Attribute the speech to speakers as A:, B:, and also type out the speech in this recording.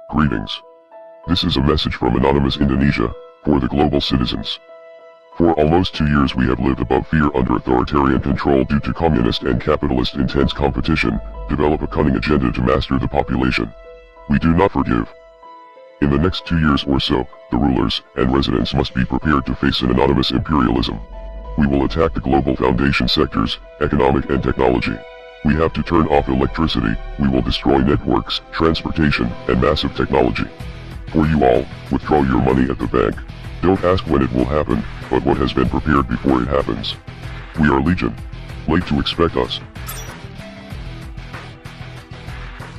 A: Greetings. This is a message from Anonymous Indonesia, for the global citizens. For almost 2 years we have lived above fear under authoritarian control due to communist and capitalist intense competition, develop a cunning agenda to master the population. We do not forgive. In the next 2 years or so, the rulers and residents must be prepared to face an anonymous imperialism. We will attack the global foundation sectors, economic and technology. We have to turn off electricity, we will destroy networks, transportation, and massive technology. For you all, withdraw your money at the bank. Don't ask when it will happen, but what has been prepared before it happens. We are legion. Late to expect us.